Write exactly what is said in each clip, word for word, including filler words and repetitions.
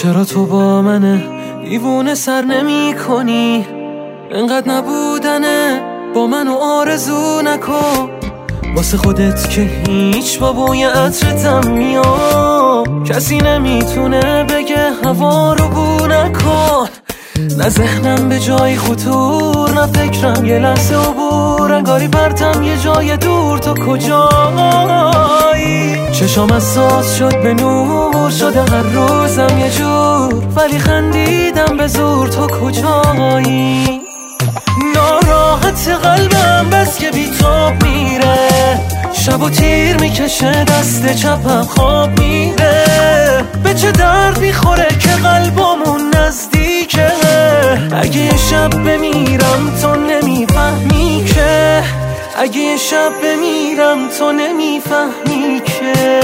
چرا تو با منه دیوونه سر نمی کنی؟ انقدر نبودنه با منو آرزو نکن، واسه خودت که هیچ با بوی عطرتم میام. کسی نمیتونه بگه هوا رو بو نکن، نه ذهنم به جای خطور، نه فکرم یه لحظه عبور. انگاری پرتم یه جای دور، تو کجایی؟ چشام حساس شد به نور، شده هر روزم یه جور، ولی خندیدم به زور. تو کجایی؟ ناراحت قلبم بس که بی تاب میره، شب و تیر میکشه دست چپم خواب میره. به چه درد میخوره که قلبمون نزدیکه؟ اگه یه شب بمیرم تو نمیفهمی که، اگه یه شب بمیرم تو نمیفهمی که.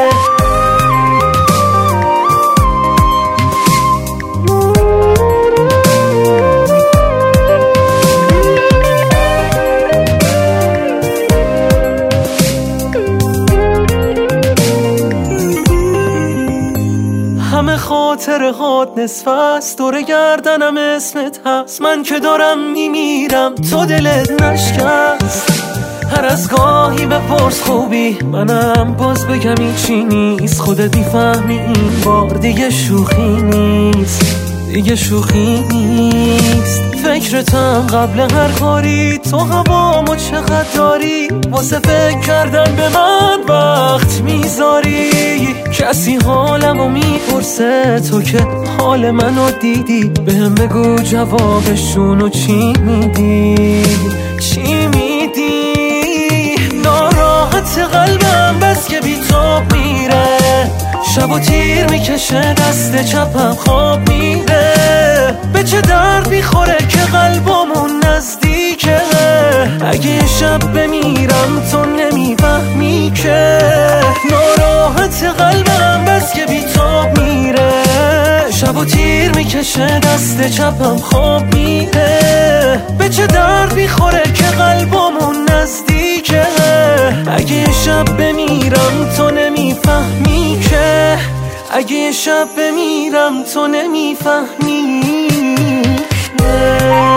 همه خاطر هات نصف است، دور گردنم اسمت هست. من که دارم میمیرم تو دلت نشکست. هر از گاهی بپرس خوبی، منم باز بگم ایچی نیست. خودت میفهمی این بار دیگه شوخی نیست، دیگه شوخی نیست. فکرتم قبل هر کاری، تو هوامو چقدر داری، واسه فکر کردن به من وقت میذاری. کسی حالمو میپرسه تو که حال منو دیدی، بهم بگو جوابشونو چی میدی، چی میدی؟ ناراحت قلبم بس که بی تاب میره، شب و تیر میکشه دست چپم خواب میره. به چه درد میخوره که قلبمون نزدیکه؟ اگه یه شب بمیرم تو نمیفهمی که. ناراحت قلبم بس که بی تاب میره، شب و تیر میکشه دست چپم خواب میره. به چه درد میخوره که قلبمون نزدیکه؟ اگه یه شب بمیرم تو نمیفهمی که، اگه یه شب بمیرم تو نمیفهمی که.